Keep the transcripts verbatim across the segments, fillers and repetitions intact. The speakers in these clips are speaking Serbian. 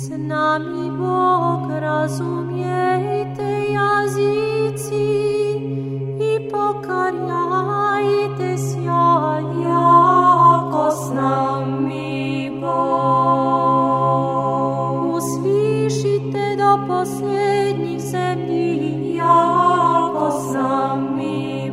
nami Bog, razumijte jazici i pokarjajte sja, jako s nami Bog. Uslišite do posljednjih zemlji, jako s nami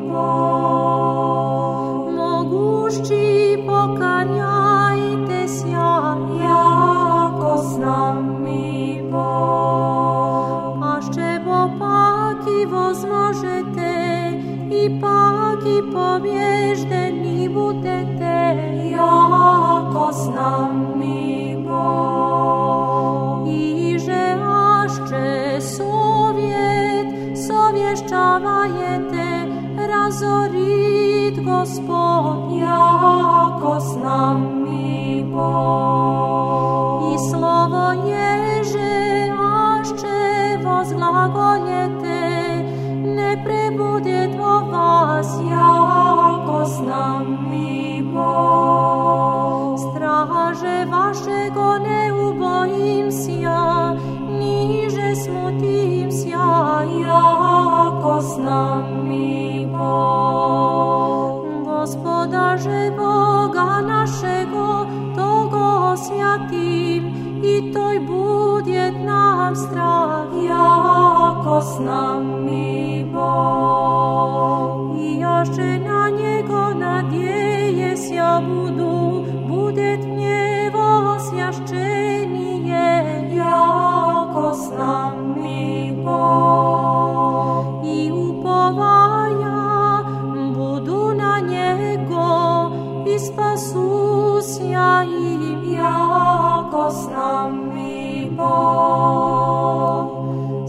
Bog. Mogušći pokarjajte sja, jako s nami Bog. Ašće bo paki возможete i paki pobježdeni budete, jako s nami Bog. Iže ašće sovjet sovješćavajete, razorit Gospod, jako s nami Bog. I slovo ježe ašće возglagoljete, ne prebudjet vo vas, jako s nami Bog. Straže vašego ne ubojim sja, niže smutim sja, jako s nami Bog. Gospodaže Boga našego, togo osvjatim, i toj budjet nam strah, jako s nami Bog. I jašće na njego nadjeje sja budu, budjet gnjevo osvjašćenije, jako s nami Bog. I upovaja budu na njego, i spasu sja im, jako s nami Bog.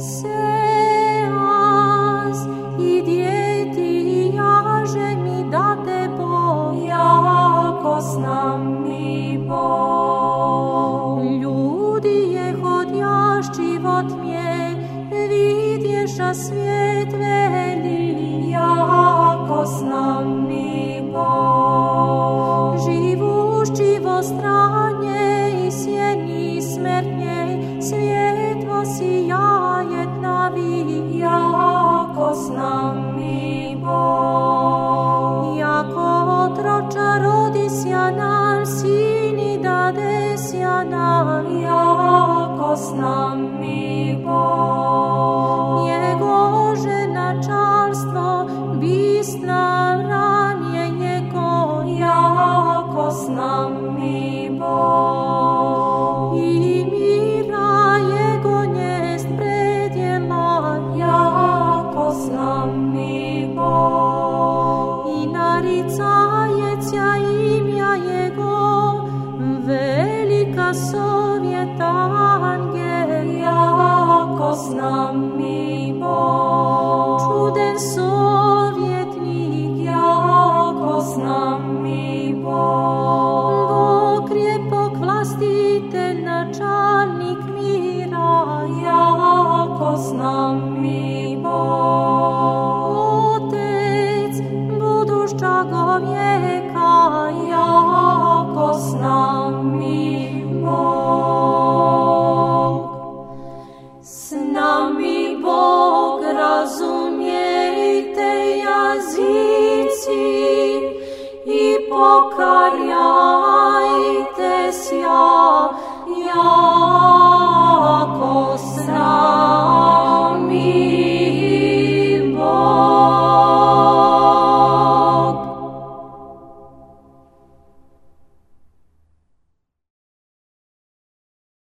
Seas i djeti jaže mi date Bog, jako s nami Bog. Ljudi je hodjašći vo tmje, vidješa svijet veli, jako s nami Bog. Živušći vo stranje i sjeni smrtnje, svjetlo sijajet navi, jako s nami Bog. Jako otroča rodisja nam, sini dadesja nam, jako s nami Bog. Njego ženačarstvo bist nam ranje njego, jako s nami Bog. I mira jego njest predjela, jako s nami Bog. I naricajecja imja jego, velika sovjeta angel, jako s nami Bog.